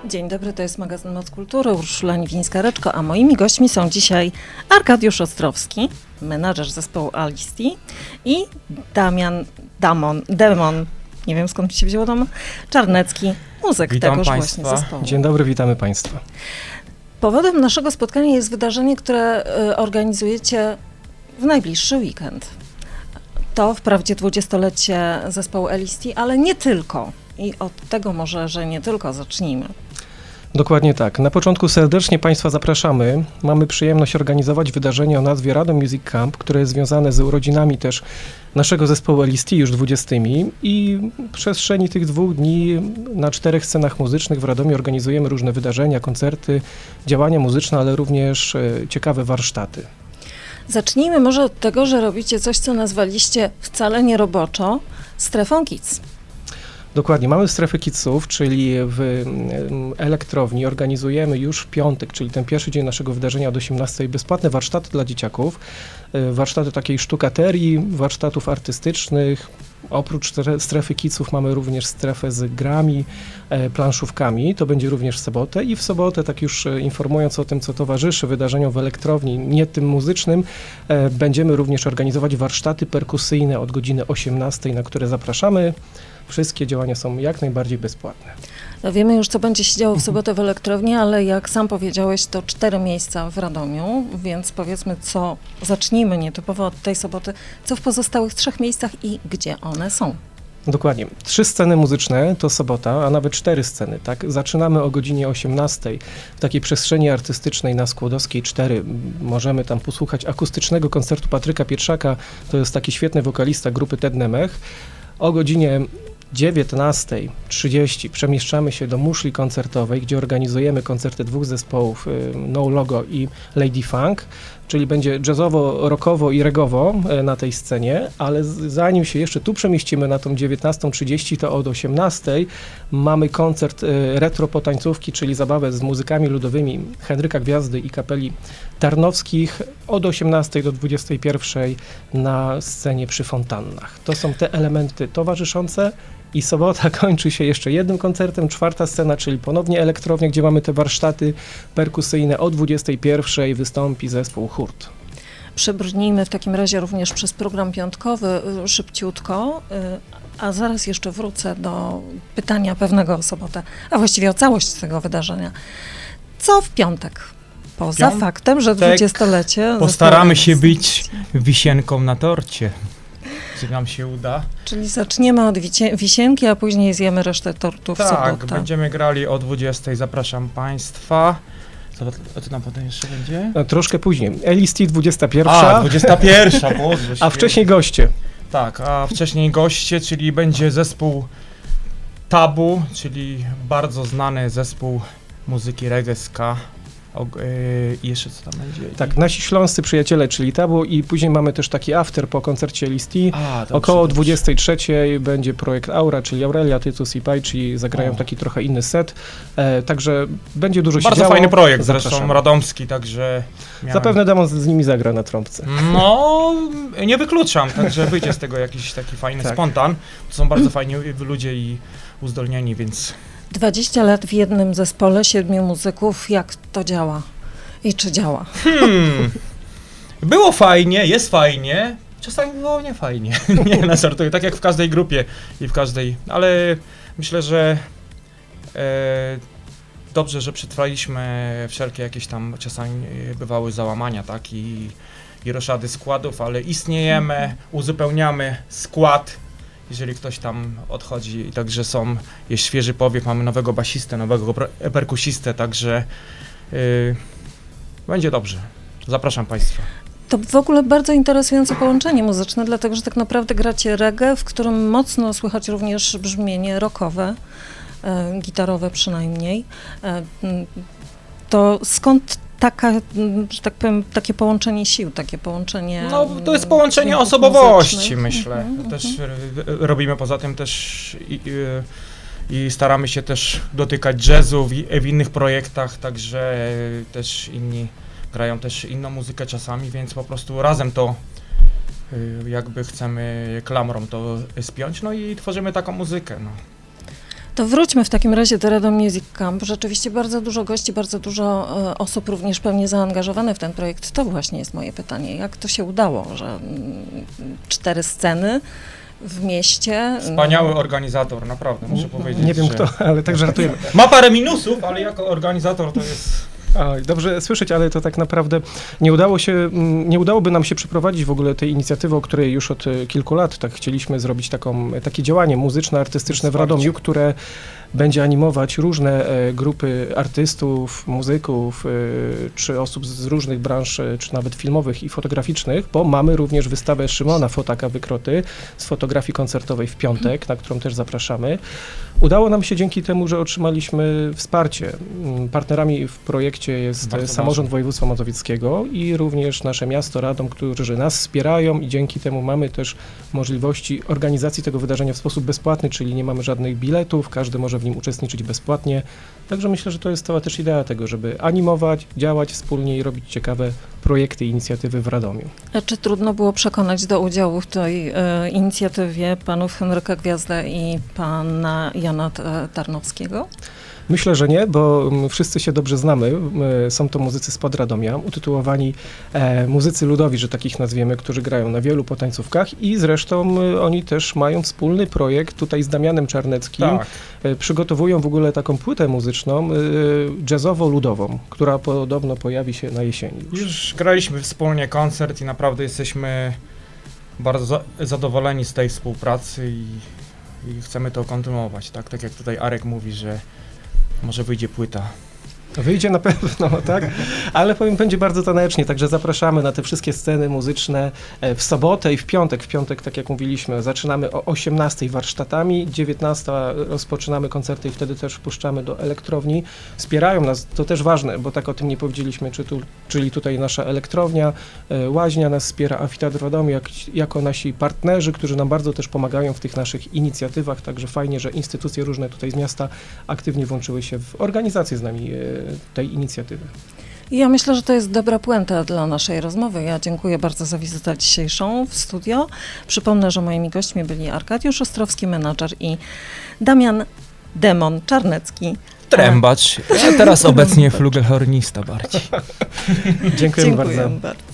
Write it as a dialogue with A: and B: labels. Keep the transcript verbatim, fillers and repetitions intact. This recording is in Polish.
A: Dzień dobry, to jest magazyn Moc Kultury, Urszula Niwińska-Reczko, a moimi gośćmi są dzisiaj Arkadiusz Ostrowski, menadżer zespołu Alisti, i Damian Damon, Demon, nie wiem skąd mi się wzięło Damon, Czarnecki, muzyk
B: Witam
A: tegoż
B: Państwa.
A: właśnie zespołu.
C: Dzień dobry, witamy Państwa.
A: Powodem naszego spotkania jest wydarzenie, które y, organizujecie w najbliższy weekend. To wprawdzie dwudziestolecie zespołu Alisti, ale nie tylko. I od tego może, że nie tylko, zacznijmy.
C: Dokładnie tak. Na początku serdecznie Państwa zapraszamy. Mamy przyjemność organizować wydarzenie o nazwie Radom Music Camp, które jest związane z urodzinami też naszego zespołu Alisti, już dwudziestymi, i w przestrzeni tych dwóch dni na czterech scenach muzycznych w Radomiu organizujemy różne wydarzenia, koncerty, działania muzyczne, ale również e, ciekawe warsztaty. Zacznijmy
A: może od tego, że robicie coś, co nazwaliście wcale nie roboczo strefą Kids.
C: Dokładnie, mamy strefę kidsów, czyli w elektrowni organizujemy już w piątek, czyli ten pierwszy dzień naszego wydarzenia od osiemnastej, bezpłatne warsztaty dla dzieciaków, warsztaty takiej sztukaterii, warsztatów artystycznych. Oprócz strefy kidsów mamy również strefę z grami, planszówkami, to będzie również w sobotę, i w sobotę, tak już informując o tym, co towarzyszy wydarzeniom w elektrowni, nie tym muzycznym, będziemy również organizować warsztaty perkusyjne od godziny osiemnastej, na które zapraszamy. Wszystkie działania są jak najbardziej bezpłatne.
A: No wiemy już, co będzie się działo w sobotę w elektrowni, ale jak sam powiedziałeś, to cztery miejsca w Radomiu, więc powiedzmy, co, zacznijmy nietypowo od tej soboty, co w pozostałych trzech miejscach i gdzie one są.
C: Dokładnie. Trzy sceny muzyczne to sobota, a nawet cztery sceny, tak? Zaczynamy o godzinie osiemnastej w takiej przestrzeni artystycznej na Skłodowskiej cztery. Możemy tam posłuchać akustycznego koncertu Patryka Pietrzaka, to jest taki świetny wokalista grupy Ted Nemech. O godzinie dziewiętnastej trzydzieści przemieszczamy się do muszli koncertowej, gdzie organizujemy koncerty dwóch zespołów, No Logo i Lady Funk, czyli będzie jazzowo, rockowo i regowo na tej scenie, ale zanim się jeszcze tu przemieścimy na tą dziewiętnastą trzydzieści, to od osiemnastej mamy koncert retro potańcówki, czyli zabawę z muzykami ludowymi Henryka Gwiazdy i kapeli Tarnowskich od osiemnastej do dwudziestej pierwszej na scenie przy fontannach. To są te elementy towarzyszące. I sobota kończy się jeszcze jednym koncertem, czwarta scena, czyli ponownie elektrownia, gdzie mamy te warsztaty perkusyjne. O dwudziestej pierwszej wystąpi zespół Hurt.
A: Przebrnijmy w takim razie również przez program piątkowy szybciutko, a zaraz jeszcze wrócę do pytania pewnego o sobotę, a właściwie o całość tego wydarzenia. Co w piątek? Poza
B: Piątek
A: faktem, że dwudziestolecie...
B: Postaramy się być wisienką na torcie. Czy nam się uda?
A: Czyli zaczniemy od wicie- wisienki, a później zjemy resztę tortu w
B: tak,
A: sobotę.
B: Tak, będziemy grali o dwudziestej, zapraszam Państwa. Co, a co nam potem jeszcze będzie?
C: No, troszkę później. Alisti dwudziesta pierwsza.
B: A, dwudziesta pierwsza, Boże,
C: a wcześniej goście.
B: Tak, a wcześniej goście, czyli będzie zespół Tabu, czyli bardzo znany zespół muzyki reggae, ska. O, yy, I jeszcze co tam będzie?
C: Tak, nasi śląscy przyjaciele, czyli Tabu, i później mamy też taki after po koncercie Alisti. Około dwudziestej trzeciej będzie projekt Aura, czyli Aurelia, Tytus i Pajci zagrają o. taki trochę inny set, e, także będzie dużo
B: Bardzo
C: się działo.
B: Bardzo fajny projekt,
C: Zapraszamy.
B: Zresztą radomski, także... Miałem...
C: Zapewne Demon z nimi zagra na trąbce.
B: No, nie wykluczam, także wyjdzie z tego jakiś taki fajny tak. spontan. To są bardzo fajni ludzie i uzdolnieni, więc...
A: dwadzieścia lat w jednym zespole, siedmiu muzyków, jak to działa? I czy działa?
B: Hmm. Było fajnie, jest fajnie, czasami było nie fajnie. Nie, na żartuję, tak jak w każdej grupie i w każdej, ale myślę, że e, dobrze, że przetrwaliśmy wszelkie jakieś tam czasami bywały załamania, tak, i, i roszady składów, ale istniejemy, uzupełniamy skład. Jeżeli ktoś tam odchodzi, także są, jest świeży powiew, mamy nowego basistę, nowego perkusistę, także yy, będzie dobrze. Zapraszam Państwa.
A: To w ogóle bardzo interesujące połączenie muzyczne, dlatego że tak naprawdę gracie reggae, w którym mocno słychać również brzmienie rockowe, e, gitarowe przynajmniej. E, to skąd taka, że tak powiem, takie połączenie sił, takie połączenie...
B: No, to jest połączenie osobowości,
A: muzycznych.
B: myślę. Mm-hmm. Też robimy poza tym też i, i, i staramy się też dotykać jazzu w, w innych projektach, także też inni grają też inną muzykę czasami, więc po prostu razem to jakby chcemy klamrą to spiąć, no i tworzymy taką muzykę, no.
A: To wróćmy w takim razie do Radom Music Camp. Rzeczywiście bardzo dużo gości, bardzo dużo e, osób również pewnie zaangażowanych w ten projekt. To właśnie jest moje pytanie. Jak to się udało, że mm, cztery sceny w mieście...
B: Wspaniały organizator, naprawdę, muszę powiedzieć.
C: Nie wiem
B: że...
C: kto, ale tak żartujemy.
B: Ma parę minusów, ale jako organizator to jest...
C: Oj, dobrze słyszeć, ale to tak naprawdę nie udało się, mm, nie udałoby nam się przeprowadzić w ogóle tej inicjatywy, o której już od e, kilku lat tak chcieliśmy zrobić taką, takie działanie muzyczne, artystyczne w Radomiu, które będzie animować różne e, grupy artystów, muzyków, e, czy osób z różnych branż, e, czy nawet filmowych i fotograficznych, bo mamy również wystawę Szymona Fotaka Wykroty z fotografii koncertowej w piątek, na którą też zapraszamy. Udało nam się dzięki temu, że otrzymaliśmy wsparcie. Mm, Partnerami w projekcie jest
B: Bardzo
C: e, Samorząd
B: ważne.
C: Województwa Mazowieckiego i również nasze miasto Radom, którzy nas wspierają i dzięki temu mamy też możliwości organizacji tego wydarzenia w sposób bezpłatny, czyli nie mamy żadnych biletów, każdy może w nim uczestniczyć bezpłatnie. Także myślę, że to jest cała też idea tego, żeby animować, działać wspólnie i robić ciekawe projekty i inicjatywy w Radomiu.
A: A czy trudno było przekonać do udziału w tej e, inicjatywie panów Henryka Gwiazdę i pana Jana T- Tarnowskiego?
C: Myślę, że nie, bo mm, wszyscy się dobrze znamy. Mm, Są to muzycy spod Radomia, utytułowani e, muzycy ludowi, że takich nazwiemy, którzy grają na wielu potańcówkach i zresztą e, oni też mają wspólny projekt tutaj z Damianem Czarneckim.
B: Tak.
C: E, przygotowują w ogóle taką płytę muzyczną e, jazzowo-ludową, która podobno pojawi się na jesieni. Już.
B: Już graliśmy wspólnie koncert i naprawdę jesteśmy bardzo za- zadowoleni z tej współpracy i, i chcemy to kontynuować, tak? Tak jak tutaj Arek mówi, że może wyjdzie płyta.
C: Wyjdzie na pewno, tak? Ale powiem, będzie bardzo tanecznie, także zapraszamy na te wszystkie sceny muzyczne e, w sobotę i w piątek. W piątek, tak jak mówiliśmy, zaczynamy o osiemnastej warsztatami, dziewiętnasta rozpoczynamy koncerty i wtedy też wpuszczamy do elektrowni. Wspierają nas, to też ważne, bo tak o tym nie powiedzieliśmy, czy tu, czyli tutaj nasza elektrownia, e, Łaźnia nas wspiera, Amfiteatr Radomiu, jak, jako nasi partnerzy, którzy nam bardzo też pomagają w tych naszych inicjatywach, także fajnie, że instytucje różne tutaj z miasta aktywnie włączyły się w organizację z nami e, tej inicjatywy.
A: Ja myślę, że to jest dobra puenta dla naszej rozmowy. Ja dziękuję bardzo za wizytę dzisiejszą w studio. Przypomnę, że moimi gośćmi byli Arkadiusz Ostrowski, menadżer, i Damian Demon Czarnecki.
B: Trębacz, a teraz obecnie flugelhornista bardziej.
C: Dziękujemy
A: Dziękuję
C: bardzo.
A: bardzo.